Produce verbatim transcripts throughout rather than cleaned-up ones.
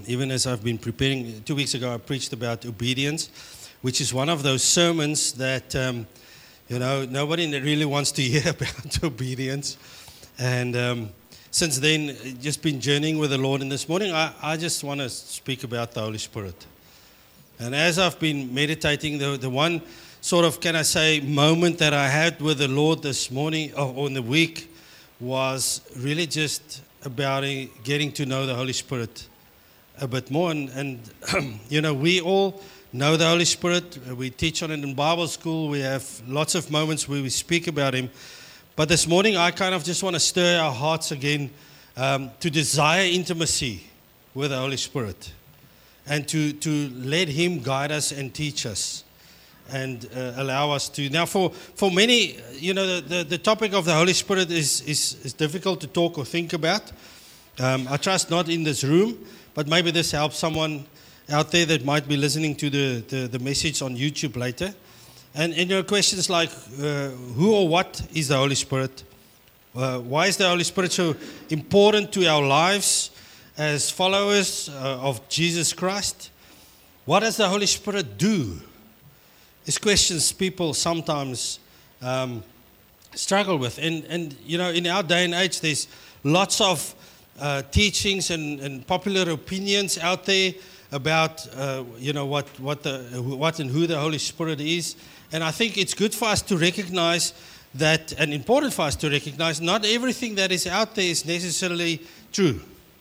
even as I've been preparing, two weeks ago I preached about obedience, which is one of those sermons that, um, you know, nobody really wants to hear about obedience. And um, since then, just been journeying with the Lord. And this morning, I, I just want to speak about the Holy Spirit. And as I've been meditating, the, the one sort of, can I say, moment that I had with the Lord this morning, or, or in the week, was really just about getting to know the Holy Spirit a bit more. And, and you know, we all know the Holy Spirit. We teach on it in Bible school. We have lots of moments where we speak about Him. But this morning, I kind of just want to stir our hearts again um, to desire intimacy with the Holy Spirit and to, to let Him guide us and teach us and uh, allow us to. Now, for, for many, you know, the, the, the topic of the Holy Spirit is, is, is difficult to talk or think about. Um, I trust not in this room, but maybe this helps someone out there that might be listening to the, the, the message on YouTube later. And, and your questions like, uh, who or what is the Holy Spirit? Uh, why is the Holy Spirit so important to our lives as followers uh, of Jesus Christ? What does the Holy Spirit do? These questions people sometimes um, struggle with. And, and, you know, in our day and age, there's lots of uh, teachings and, and popular opinions out there about, uh, you know, what, what, the, what and who the Holy Spirit is. And I think it's good for us to recognize that, and important for us to recognize, not everything that is out there is necessarily true.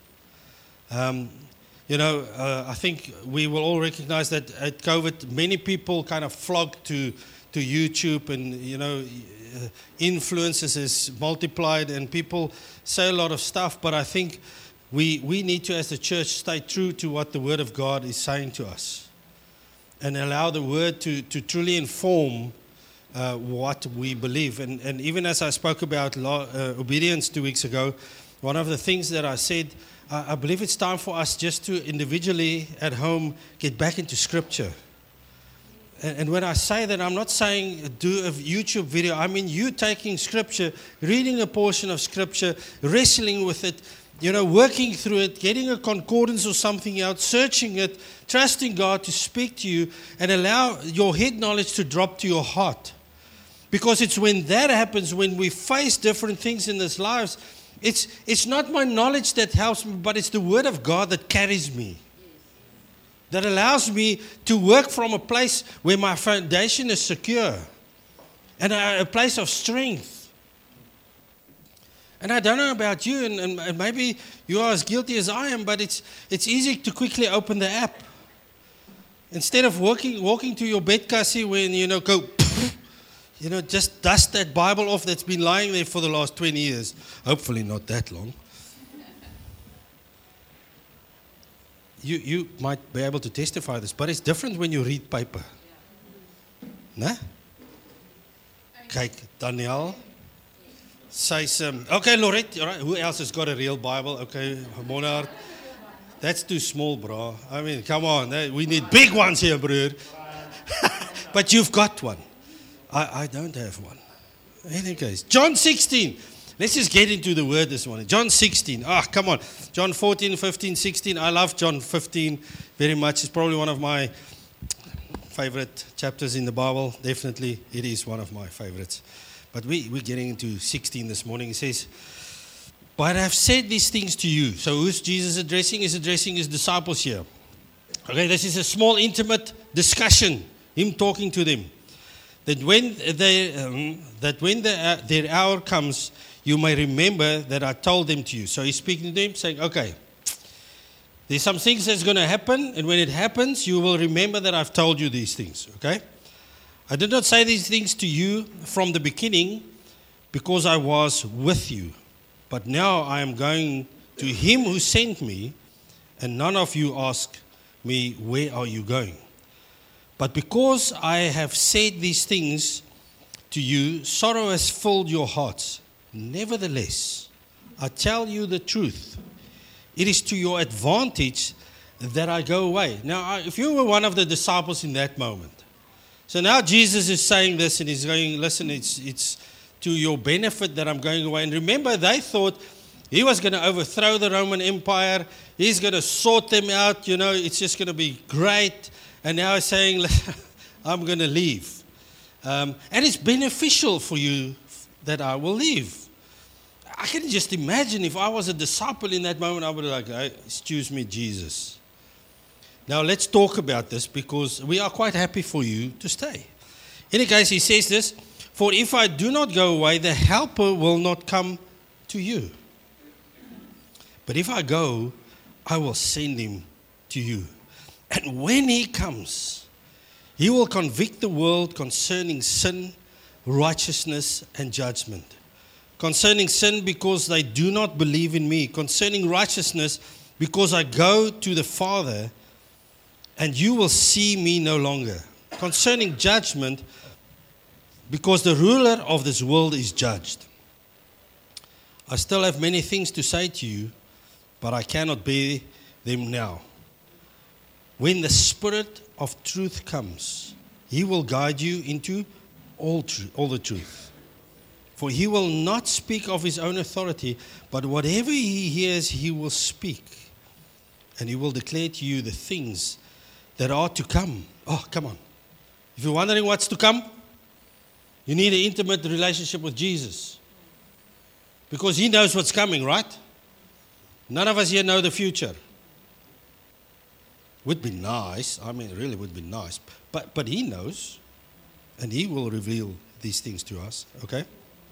Um, you know, uh, I think we will all recognize that at COVID, many people kind of flocked to, to YouTube, and, you know, uh, influences is multiplied, and people say a lot of stuff, but I think we, we need to, as the church, stay true to what the Word of God is saying to us, and allow the Word to, to truly inform uh, what we believe. And, and even as I spoke about law, uh, obedience two weeks ago, one of the things that I said, uh, I believe it's time for us just to individually at home get back into Scripture. And, and when I say that, I'm not saying do a YouTube video. I mean you taking Scripture, reading a portion of Scripture, wrestling with it, you know, working through it, getting a concordance or something out, searching it, trusting God to speak to you, and allow your head knowledge to drop to your heart. Because it's when that happens, when we face different things in this lives, it's, it's not my knowledge that helps me, but it's the Word of God that carries me. That allows me to work from a place where my foundation is secure and a, a place of strength. And I don't know about you, and, and, and maybe you are as guilty as I am, but it's it's easy to quickly open the app. Instead of walking walking to your bed, Cassie, when, you know, go, you know, just dust that Bible off that's been lying there for the last twenty years. Hopefully not that long. You you might be able to testify this, but it's different when you read paper. Nah? Kyk, Daniel. Says, um, okay, Lorette, all right, who else has got a real Bible? Okay, Monard. That's too small, bro. I mean, come on. We need big ones here, bro. But you've got one. I, I don't have one. In any case, John sixteen. Let's just get into the word this morning. John sixteen. Ah, come on. John fourteen, fifteen, sixteen. I love John fifteen very much. It's probably one of my favorite chapters in the Bible. Definitely, it is one of my favorites. But we, we're getting into sixteen this morning. It says, but I've said these things to you. So who's Jesus addressing? He's addressing his disciples here. Okay, this is a small, intimate discussion. Him talking to them. That when, they, um, that when the, uh, their hour comes, you may remember that I told them to you. So he's speaking to them, saying, okay, there's some things that's going to happen. And when it happens, you will remember that I've told you these things. Okay? I did not say these things to you from the beginning because I was with you. But now I am going to him who sent me, and none of you ask me, where are you going? But because I have said these things to you, sorrow has filled your hearts. Nevertheless, I tell you the truth. It is to your advantage that I go away. Now, if you were one of the disciples in that moment, so now Jesus is saying this, and he's going, listen, it's it's to your benefit that I'm going away. And remember, they thought He was going to overthrow the Roman Empire. He's going to sort them out. You know, it's just going to be great. And now he's saying, I'm going to leave. Um, and it's beneficial for you that I will leave. I can just imagine if I was a disciple in that moment, I would be like, hey, excuse me, Jesus. Now let's talk about this because we are quite happy for you to stay. In any case, he says this, for if I do not go away, the helper will not come to you. But if I go, I will send him to you. And when he comes, he will convict the world concerning sin, righteousness, and judgment. Concerning sin, because they do not believe in me. Concerning righteousness, because I go to the Father, and you will see me no longer. Concerning judgment, because the ruler of this world is judged. I still have many things to say to you, but I cannot bear them now. When the Spirit of truth comes, he will guide you into all truth, all the truth. For he will not speak of his own authority, but whatever he hears, he will speak. And he will declare to you the things that are to come. Oh, come on. If you're wondering what's to come, you need an intimate relationship with Jesus. Because he knows what's coming, right? None of us here know the future. Would be nice. I mean, it really would be nice. But, but he knows. And he will reveal these things to us. Okay?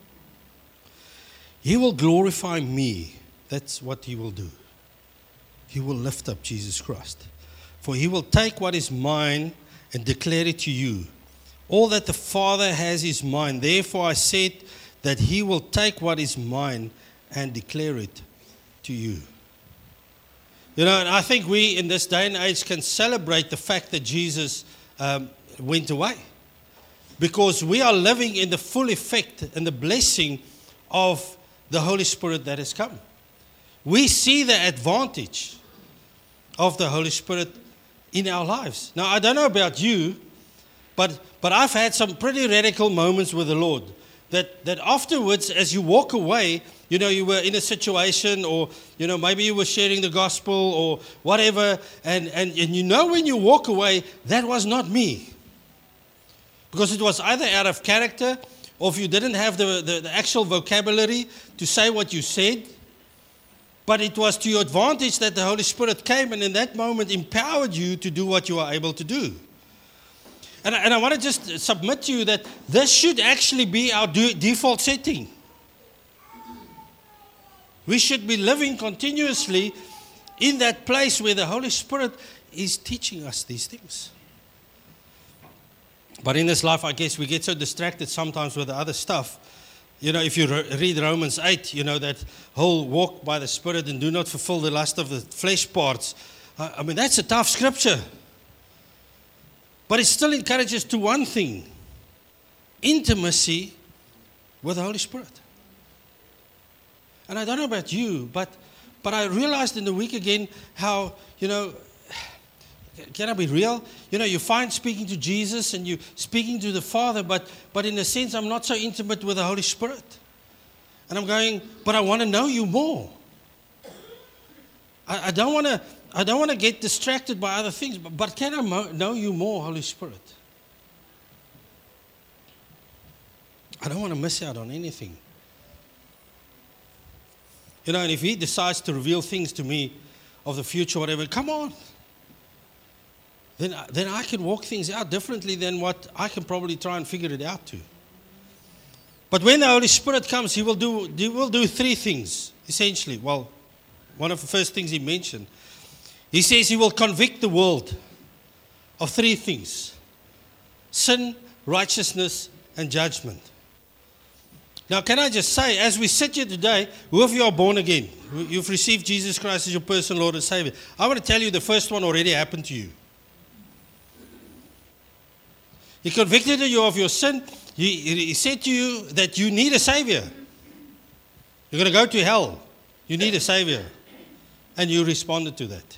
He will glorify me. That's what he will do. He will lift up Jesus Christ. For he will take what is mine and declare it to you. All that the Father has is mine. Therefore I said that he will take what is mine and declare it to you. You know, and I think we in this day and age can celebrate the fact that Jesus um, went away. Because we are living in the full effect and the blessing of the Holy Spirit that has come. We see the advantage of the Holy Spirit in our lives. Now, I don't know about you, but, but I've had some pretty radical moments with the Lord. That, that afterwards, as you walk away, you know, you were in a situation or, you know, maybe you were sharing the gospel or whatever. And, and, and you know when you walk away, that was not me. Because it was either out of character or if you didn't have the, the, the actual vocabulary to say what you said. But it was to your advantage that the Holy Spirit came and in that moment empowered you to do what you are able to do. And I, and I want to just submit to you that this should actually be our do, default setting. We should be living continuously in that place where the Holy Spirit is teaching us these things. But in this life, I guess we get so distracted sometimes with the other stuff. You know, if you re- read Romans eight, you know, that whole walk by the Spirit and do not fulfill the lust of the flesh parts. I, I mean, that's a tough scripture. But it still encourages to one thing. Intimacy with the Holy Spirit. And I don't know about you, but, but I realized in the week again how, you know, can I be real? You know, you find speaking to Jesus and you speaking to the Father, but, but in a sense, I'm not so intimate with the Holy Spirit. And I'm going, but I want to know you more. I, I don't want to I don't want to get distracted by other things, but, but can I mo- know you more, Holy Spirit? I don't want to miss out on anything. You know, and if he decides to reveal things to me of the future, whatever, come on. Then, then I can walk things out differently than what I can probably try and figure it out to. But when the Holy Spirit comes, he will do, he will do three things, essentially. Well, one of the first things he mentioned. He says he will convict the world of three things. Sin, righteousness, and judgment. Now, can I just say, as we sit here today, who of you are born again? You've received Jesus Christ as your personal Lord and Savior. I want to tell you the first one already happened to you. He convicted you of your sin. He, he said to you that you need a Savior. You're going to go to hell. You need a Savior. And you responded to that.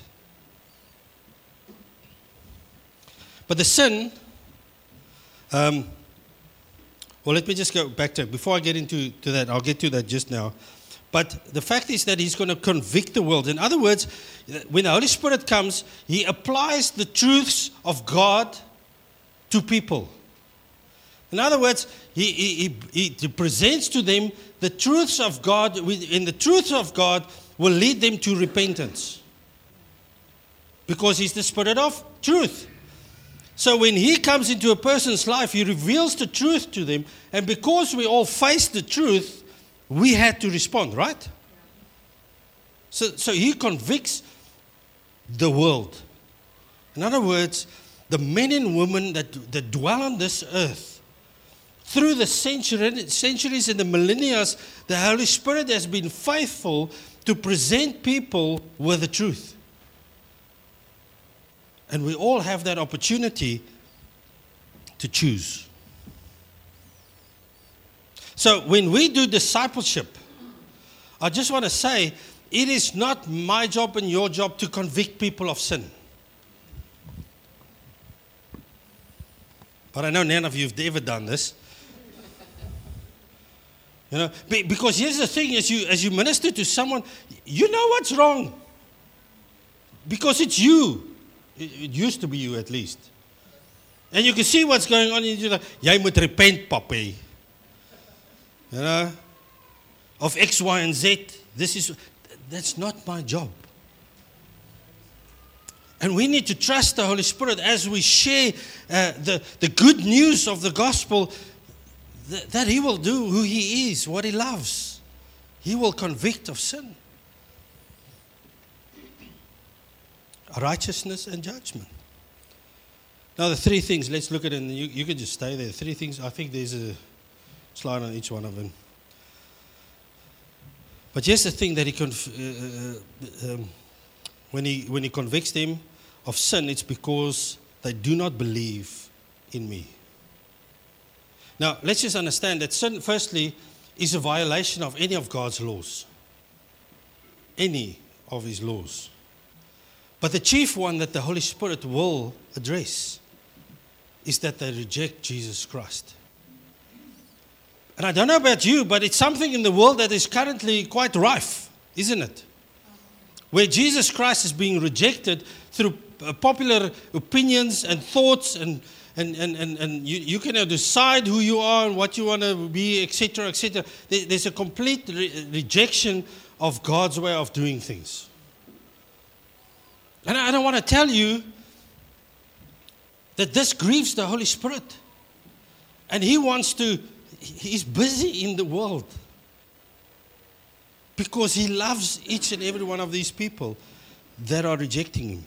But the sin, um, well, let me just go back to it. Before I get into to that, I'll get to that just now. But the fact is that he's going to convict the world. In other words, when the Holy Spirit comes, he applies the truths of God to people. In other words, he, he, he, he presents to them the truths of God, and the truths of God will lead them to repentance. Because he's the Spirit of truth. So when he comes into a person's life, he reveals the truth to them. And because we all face the truth, we had to respond, right? So, so he convicts the world. In other words, the men and women that, that dwell on this earth, through the century, centuries and the millennia, the Holy Spirit has been faithful to present people with the truth. And we all have that opportunity to choose. So when we do discipleship, I just want to say, it is not my job and your job to convict people of sin. But I know none of you have ever done this. You know, because here's the thing, as you as you minister to someone, you know what's wrong. Because it's you. It used to be you at least. And you can see what's going on and you're like, jy moet repent, papi. You know, of X, Y, and Z. This is, that's not my job. And we need to trust the Holy Spirit as we share uh, the, the good news of the gospel, th- that He will do who He is, what He loves. He will convict of sin, righteousness, and judgment. Now the three things, let's look at it, and you, you can just stay there. Three things, I think there's a slide on each one of them. But here's the thing that he conf- uh, uh, um, when he when he convicts them of sin, it's because they do not believe in me. Now let's just understand that sin, firstly, is a violation of any of God's laws. Any of His laws. But the chief one that the Holy Spirit will address is that they reject Jesus Christ. And I don't know about you, but it's something in the world that is currently quite rife, isn't it? Where Jesus Christ is being rejected through popular opinions and thoughts, and and, and, and, and you, you can decide who you are and what you want to be, et cetera, et cetera. There, there's a complete re- rejection of God's way of doing things. And I don't want to tell you that this grieves the Holy Spirit. And He wants to, He's busy in the world. Because He loves each and every one of these people that are rejecting Him.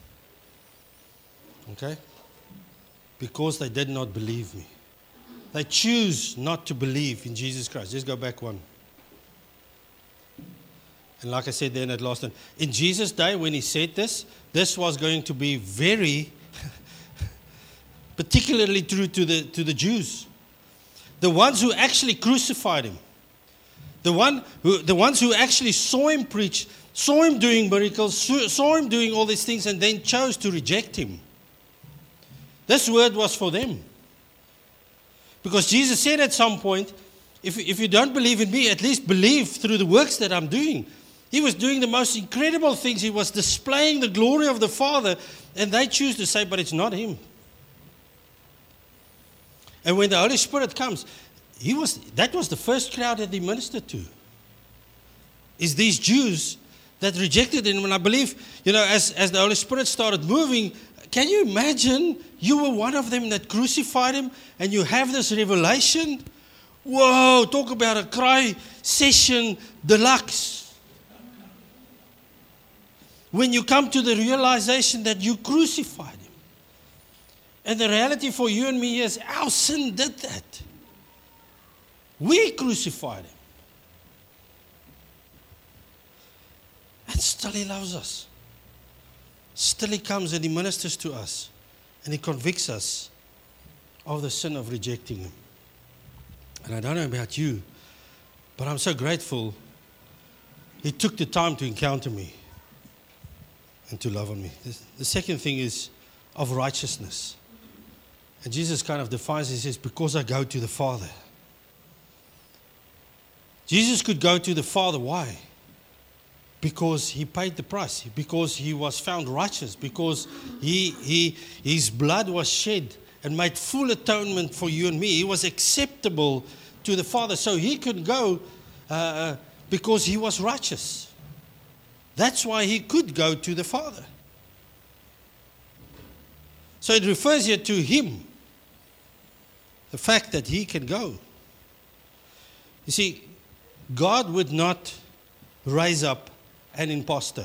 Okay? Because they did not believe me. They choose not to believe in Jesus Christ. Just go back one. And like I said then at last time, in Jesus' day when He said this, this was going to be very, particularly true to the, to the Jews. The ones who actually crucified Him. The, one who, the ones who actually saw Him preach, saw Him doing miracles, saw Him doing all these things, and then chose to reject Him. This word was for them. Because Jesus said at some point, if, if you don't believe in me, at least believe through the works that I'm doing. He was doing the most incredible things. He was displaying the glory of the Father, and they choose to say, but it's not Him. And when the Holy Spirit comes, he was that was the first crowd that He ministered to. Is these Jews that rejected Him. And I believe, you know, as, as the Holy Spirit started moving, can you imagine you were one of them that crucified Him, and you have this revelation? Whoa, talk about a cry session deluxe. When you come to the realization that you crucified Him. And the reality for you and me is our sin did that. We crucified Him. And still He loves us. Still He comes and He ministers to us. And He convicts us of the sin of rejecting Him. And I don't know about you, but I'm so grateful He took the time to encounter me and to love on me. The second thing is of righteousness. And Jesus kind of defines it. He says, because I go to the Father. Jesus could go to the Father. Why? Because he paid the price. Because he was found righteous. Because he, he, his blood was shed and made full atonement for you and me. He was acceptable to the Father. So he could go uh, because he was righteous. That's why he could go to the Father. So it refers here to him. The fact that he can go. You see, God would not raise up an impostor.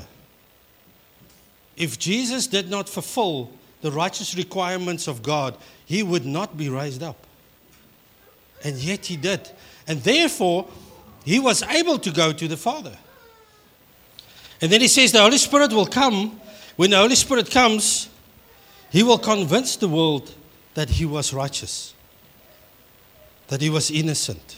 If Jesus did not fulfill the righteous requirements of God, he would not be raised up. And yet he did. And therefore, he was able to go to the Father. And then he says the Holy Spirit will come. When the Holy Spirit comes, he will convince the world that he was righteous, that he was innocent.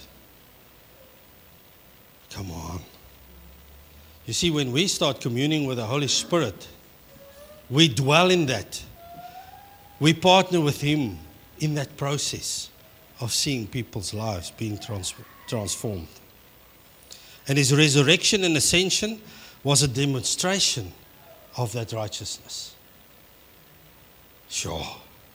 Come on. You see, when we start communing with the Holy Spirit, we dwell in that. We partner with him in that process of seeing people's lives being trans- transformed. And his resurrection and ascension was a demonstration of that righteousness. Sure.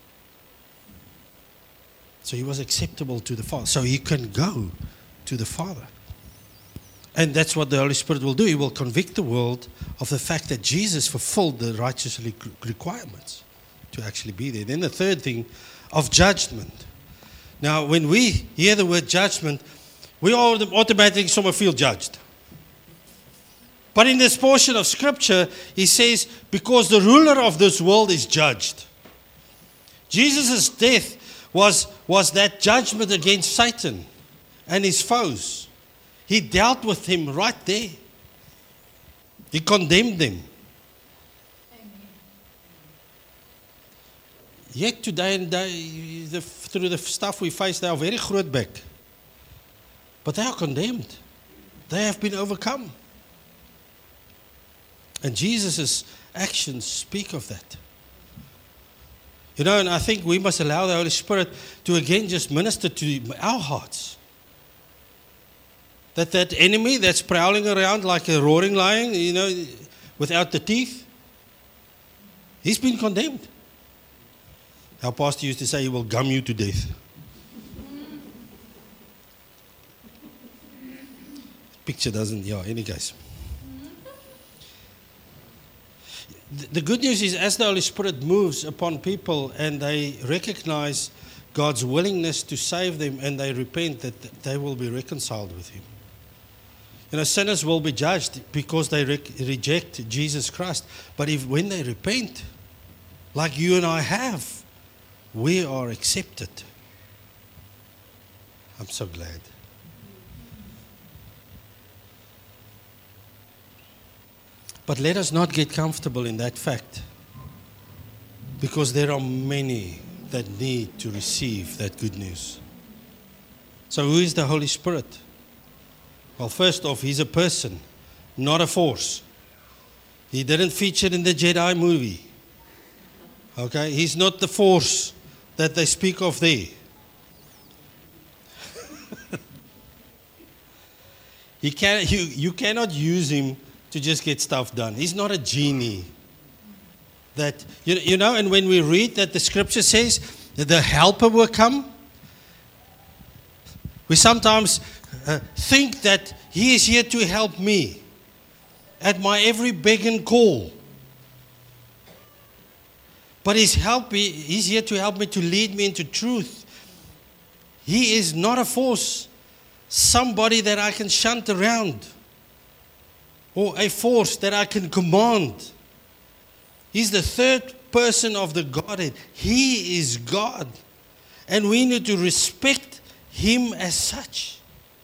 So he was acceptable to the Father. So he can go to the Father. And that's what the Holy Spirit will do. He will convict the world of the fact that Jesus fulfilled the righteous requirements to actually be there. Then the third thing, of judgment. Now, when we hear the word judgment, we all automatically someone feel judged. But in this portion of Scripture, he says, because the ruler of this world is judged. Jesus' death was, was that judgment against Satan and his foes. He dealt with him right there. He condemned them. Yet today and day, the, through the stuff we face, they are very groot back. But they are condemned. They have been overcome. And Jesus' actions speak of that. You know, and I think we must allow the Holy Spirit to again just minister to our hearts. That that enemy that's prowling around like a roaring lion, you know, without the teeth, he's been condemned. Our pastor used to say he will gum you to death. Picture doesn't, yeah, any case. The good news is as the Holy Spirit moves upon people and they recognize God's willingness to save them and they repent, that they will be reconciled with him. You know, sinners will be judged because they re- reject Jesus Christ. But if when they repent, like you and I have, we are accepted. I'm so glad. But let us not get comfortable in that fact, because there are many that need to receive that good news. So who is the Holy Spirit? Well, first off, he's a person, not a force. He didn't feature in the Jedi movie. Okay? He's not the force that they speak of there. he can, you, you cannot use him to just get stuff done. He's not a genie. That you, you know, and when we read that the scripture says that the helper will come, we sometimes uh, think that he is here to help me at my every beg and call. But his help, he's here to help me, to lead me into truth. He is not a force, somebody that I can shunt around, or a force that I can command. He's the third person of the Godhead. He is God. And we need to respect him as such.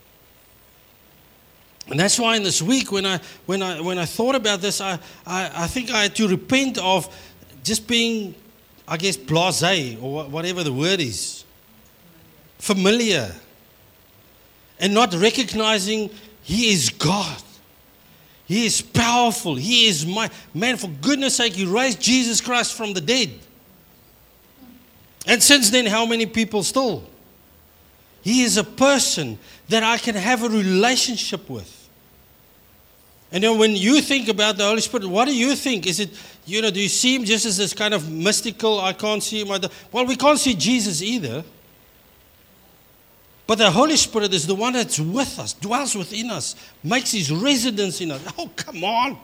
And that's why in this week, when I when I when I thought about this, I, I, I think I had to repent of just being, I guess, blasé, or whatever the word is. Familiar. And not recognizing he is God. He is powerful. He is my man. For goodness sake, he raised Jesus Christ from the dead. And since then, how many people still? He is a person that I can have a relationship with. And then when you think about the Holy Spirit, what do you think? Is it, you know, do you see him just as this kind of mystical, I can't see him? Well, we can't see Jesus either. But the Holy Spirit is the one that's with us, dwells within us, makes his residence in us. Oh, come on.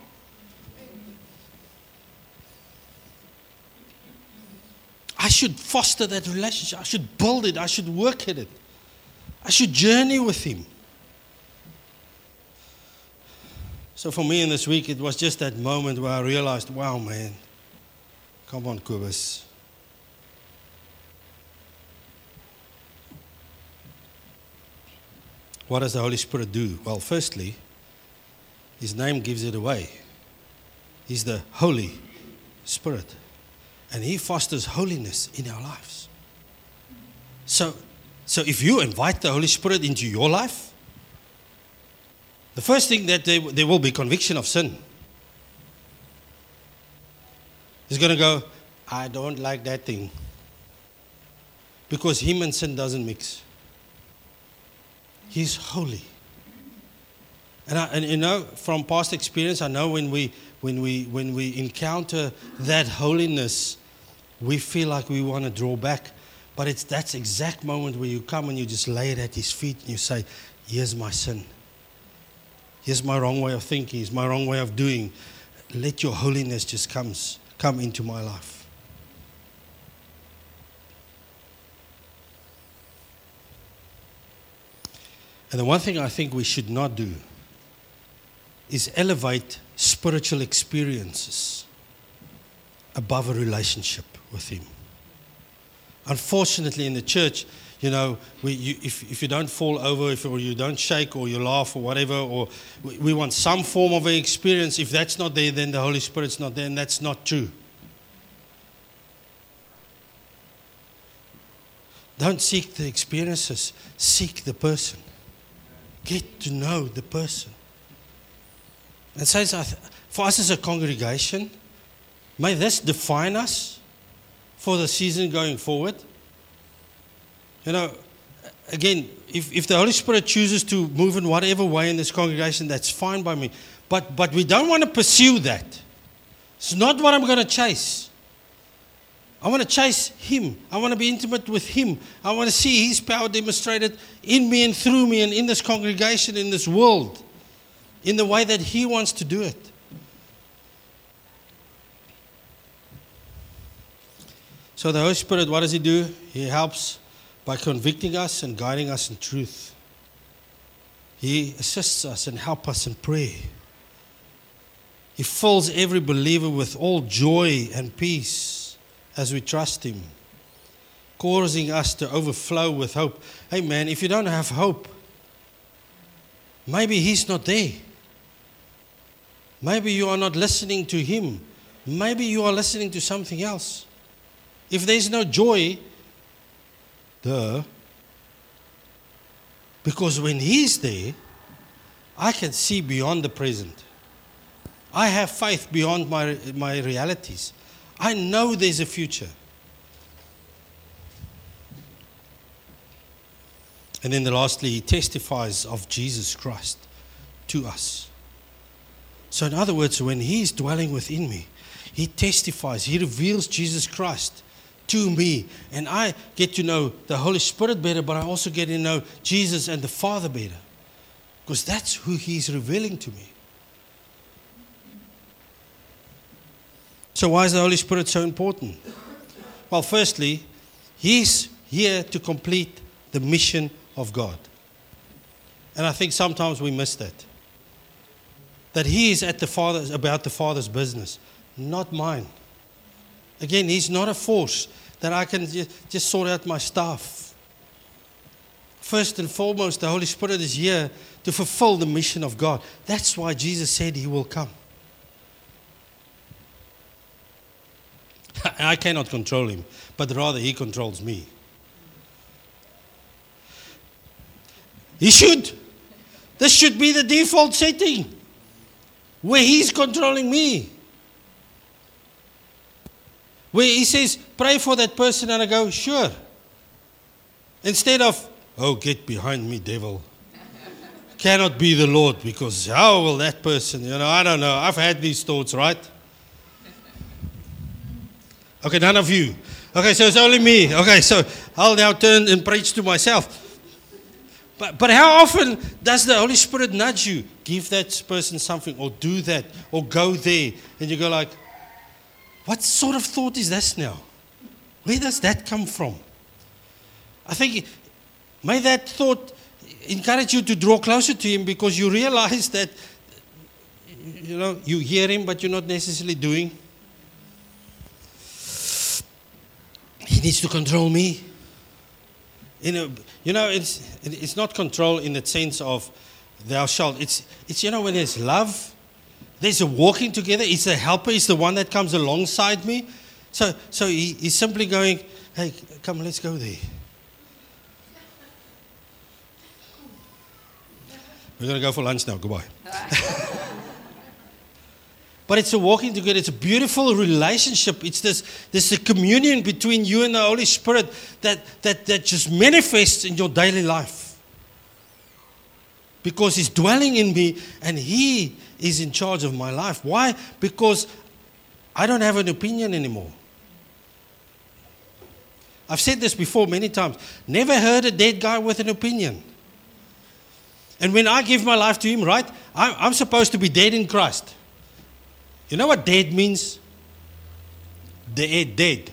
I should foster that relationship. I should build it. I should work at it. I should journey with him. So for me in this week, it was just that moment where I realized, wow, man, come on, Kobus. What does the Holy Spirit do? Well, firstly, his name gives it away. He's the Holy Spirit. And he fosters holiness in our lives. So, so if you invite the Holy Spirit into your life, the first thing that there, there will be conviction of sin. He's going to go, I don't like that thing. Because him and sin doesn't mix. He's holy. And, I, and you know, from past experience, I know when we, when we, when we encounter that holiness, we feel like we want to draw back. But it's that exact moment where you come and you just lay it at his feet and you say, here's my sin. Here's my wrong way of thinking. Here's my wrong way of doing. Let your holiness just comes, come into my life. And the one thing I think we should not do is elevate spiritual experiences above a relationship with him. Unfortunately, in the church, you know, we, you, if, if you don't fall over, if or you don't shake or you laugh or whatever, or we, we want some form of an experience. If that's not there, then the Holy Spirit's not there, and that's not true. Don't seek the experiences, seek the person. Get to know the person. And so for us as a congregation, may this define us for the season going forward. You know, again, if, if the Holy Spirit chooses to move in whatever way in this congregation, that's fine by me. But, but we don't want to pursue that. It's not what I'm going to chase. I want to chase him. I want to be intimate with him. I want to see his power demonstrated in me and through me and in this congregation, in this world, in the way that he wants to do it. So the Holy Spirit, what does he do? He helps by convicting us and guiding us in truth. He assists us and helps us in prayer. He fills every believer with all joy and peace as we trust him, causing us to overflow with hope. Hey man, if you don't have hope, maybe he's not there. Maybe you are not listening to him. Maybe you are listening to something else. If there's no joy, duh. Because when he's there, I can see beyond the present. I have faith beyond my, my realities. I know there's a future. And then lastly, he testifies of Jesus Christ to us. So in other words, when he's dwelling within me, he testifies, he reveals Jesus Christ to me. And I get to know the Holy Spirit better, but I also get to know Jesus and the Father better. Because that's who he's revealing to me. So why is the Holy Spirit so important? Well, firstly, he's here to complete the mission of God. And I think sometimes we miss that. That he is at the Father's, about the Father's business, not mine. Again, he's not a force that I can just, just sort out my stuff. First and foremost, the Holy Spirit is here to fulfill the mission of God. That's why Jesus said he will come. I cannot control him, but rather he controls me. He should. This should be the default setting, where he's controlling me. Where he says, pray for that person, and I go, sure. Instead of, Oh, get behind me, devil. Cannot be the Lord, because how will that person, you know, I don't know. I've had these thoughts, right? Okay, none of you. Okay, so it's only me. Okay, so I'll now turn and preach to myself. But, but how often does the Holy Spirit nudge you? Give that person something, or do that, or go there. And you go like, what sort of thought is this now? Where does that come from? I think, may that thought encourage you to draw closer to Him, because you realize that, you know, you hear Him, but you're not necessarily doing. He needs to control me. You know, you know, it's it's not control in the sense of thou shalt. It's it's you know, when there's love, there's a walking together. It's a helper. It's the one that comes alongside me. So so he, he's simply going, hey, come, let's go there. We're going to go for lunch now. Goodbye. But it's a walking together. It's a beautiful relationship. It's this, this a communion between you and the Holy Spirit that, that, that just manifests in your daily life. Because He's dwelling in me and He is in charge of my life. Why? Because I don't have an opinion anymore. I've said this before many times. Never heard a dead guy with an opinion. And when I give my life to Him, right, I'm, I'm supposed to be dead in Christ. You know what dead means? Dead, dead.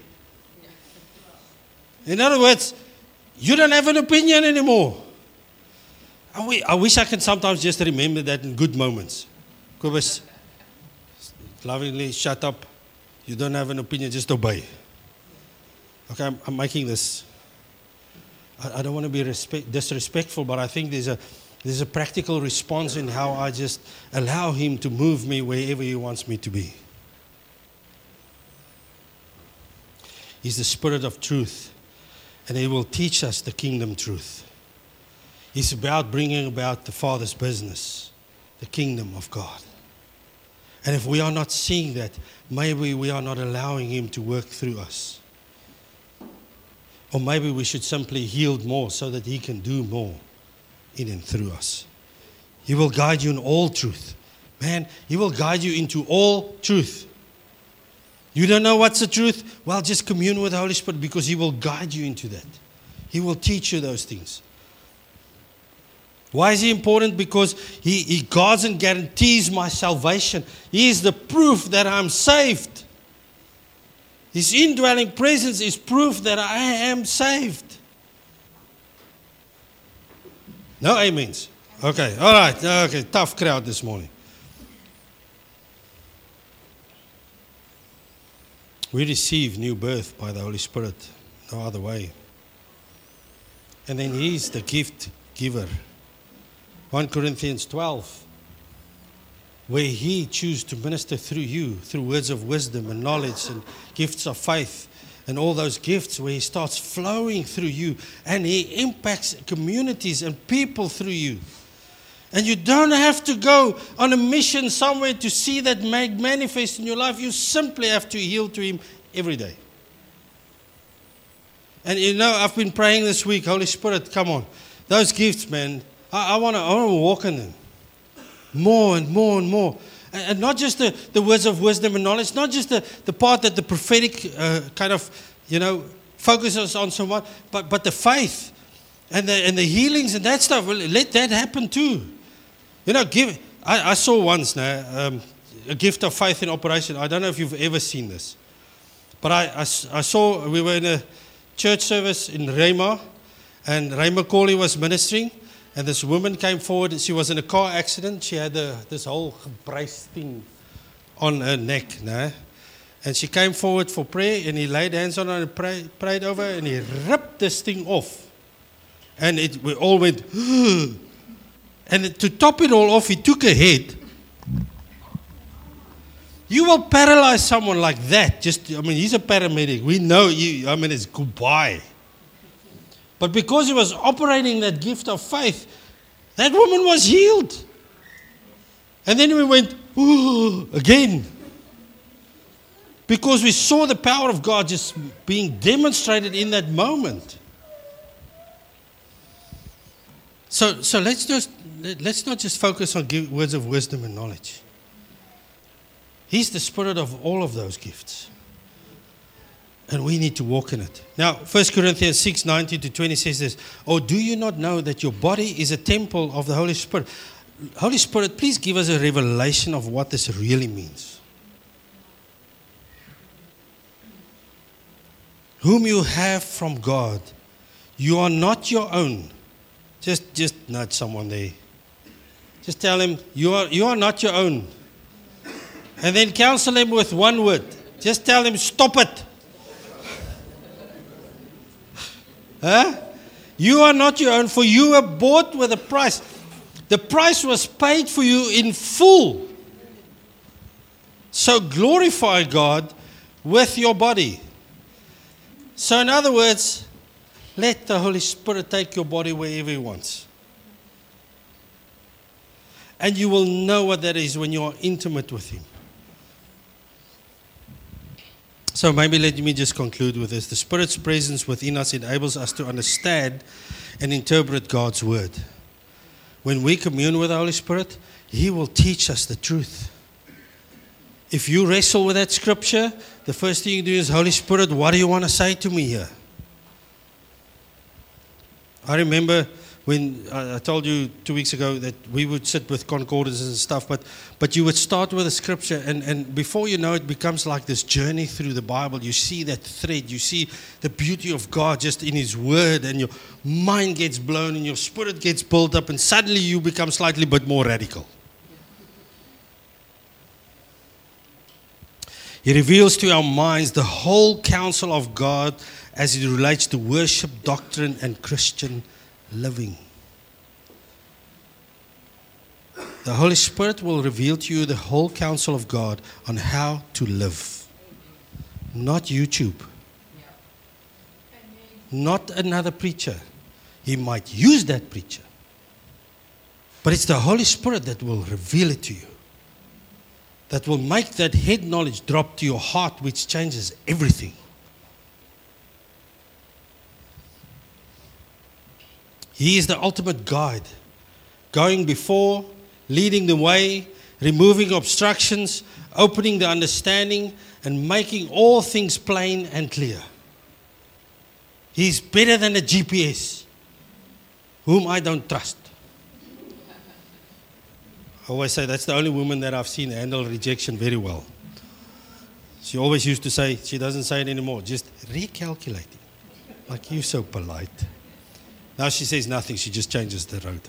In other words, you don't have an opinion anymore. I wish I can sometimes just remember that in good moments. Kobus, lovingly shut up. You don't have an opinion, just obey. Okay, I'm, I'm making this. I, I don't want to be respect, disrespectful, but I think there's a There's a practical response in how I just allow Him to move me wherever He wants me to be. He's the Spirit of truth, and He will teach us the kingdom truth. He's about bringing about the Father's business, the kingdom of God. And if we are not seeing that, maybe we are not allowing Him to work through us. Or maybe we should simply yield more so that He can do more in and through us. He will guide you in all truth. Man, He will guide you into all truth. You don't know what's the truth? Well, just commune with the Holy Spirit, because He will guide you into that. He will teach you those things. Why is He important? Because He, he guards and guarantees my salvation. He is the proof that I'm saved. His indwelling presence is proof that I am saved. No amens. Okay, all right. Okay, tough crowd this morning. We receive new birth by the Holy Spirit. No other way. And then He's the gift giver. First Corinthians twelve. Where He chooses to minister through you, through words of wisdom and knowledge and gifts of faith. And all those gifts where He starts flowing through you, and He impacts communities and people through you. And you don't have to go on a mission somewhere to see that manifest in your life. You simply have to yield to Him every day. And you know, I've been praying this week, Holy Spirit, come on. Those gifts, man, I, I want to I wanna walk in them. More and more and more. And not just the, the words of wisdom and knowledge, not just the, the part that the prophetic uh, kind of, you know, focuses on so much, but, but the faith and the, and the healings and that stuff. Well, let that happen too. You know, give. I, I saw once now um, a gift of faith in operation. I don't know if you've ever seen this, but I, I, I saw, we were in a church service in Rhema, and Ray McCauley was ministering. And this woman came forward. She was in a car accident. She had a, this whole brace thing on her neck. No? And she came forward for prayer, and he laid hands on her and pray, prayed over her, and he ripped this thing off. And it we all went, and to top it all off, he took her head. You will paralyze someone like that. Just, I mean, he's a paramedic. We know you. I mean, it's goodbye. But because he was operating that gift of faith, that woman was healed. And then we went, ooh, again. Because we saw the power of God just being demonstrated in that moment. So, so let's just let's not just focus on give, words of wisdom and knowledge. He's the spirit of all of those gifts. And we need to walk in it. Now, First Corinthians six, nineteen to twenty says this, "Or do you not know that your body is a temple of the Holy Spirit?" Holy Spirit, please give us a revelation of what this really means. Whom you have from God. You are not your own. Just, just nudge someone there. Just tell him, you are, you are not your own. And then counsel him with one word. Just tell him, stop it. Huh? You are not your own, for you were bought with a price. The price was paid for you in full. So glorify God with your body. So in other words, let the Holy Spirit take your body wherever He wants. And you will know what that is when you are intimate with Him. So maybe let me just conclude with this. The Spirit's presence within us enables us to understand and interpret God's Word. When we commune with the Holy Spirit, He will teach us the truth. If you wrestle with that scripture, the first thing you do is, Holy Spirit, what do you want to say to me here? I remember when I told you two weeks ago that we would sit with concordances and stuff, but, but you would start with a scripture, and, and before you know it, becomes like this journey through the Bible. You see that thread, you see the beauty of God just in His Word, and your mind gets blown and your spirit gets built up, and suddenly you become slightly bit more radical. He reveals to our minds the whole counsel of God as it relates to worship, doctrine, and Christian living. The Holy Spirit will reveal to you the whole counsel of God on how to live. Not YouTube. Not another preacher. He might use that preacher. But it's the Holy Spirit that will reveal it to you. That will make that head knowledge drop to your heart, which changes everything. He is the ultimate guide, going before, leading the way, removing obstructions, opening the understanding, and making all things plain and clear. He's better than a G P S, whom I don't trust. I always say that's the only woman that I've seen handle rejection very well. She always used to say, she doesn't say it anymore, just recalculating. Like, you're so polite. Now she says nothing, she just changes the road.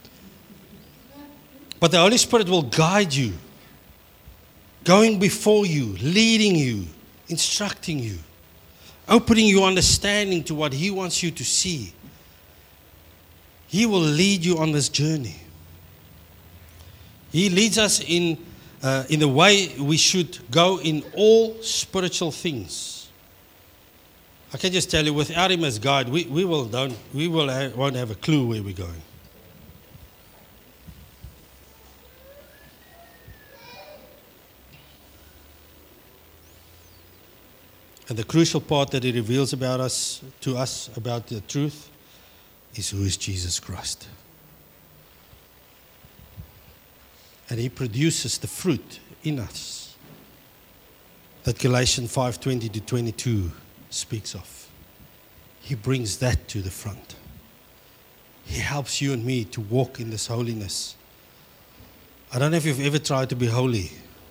But the Holy Spirit will guide you, going before you, leading you, instructing you, opening your understanding to what He wants you to see. He will lead you on this journey. He leads us in, uh, in the way we should go in all spiritual things. I can just tell you, without Him as guide, we, we, will don't, we will ha- won't have a clue where we're going. And the crucial part that He reveals about us, to us, about the truth, is who is Jesus Christ. And He produces the fruit in us that Galatians five twenty to twenty-two speaks of. He brings that to the front. He helps you and me to walk in this holiness. I don't know if you've ever tried to be holy.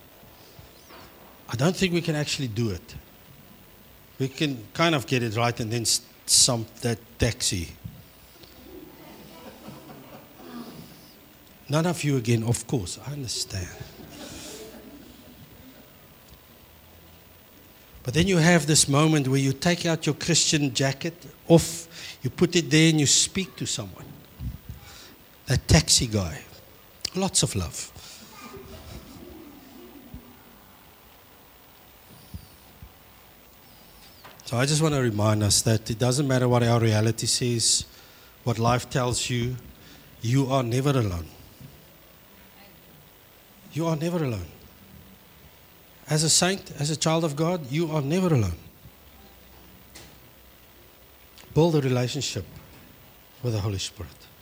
I don't think we can actually do it. We can kind of get it right and then stump that taxi. None of you again, of course, I understand. But then you have this moment where you take out your Christian jacket off, you put it there and you speak to someone. That taxi guy. Lots of love. So I just want to remind us that it doesn't matter what our reality says, what life tells you, you are never alone. You are never alone. As a saint, as a child of God, you are never alone. Build a relationship with the Holy Spirit.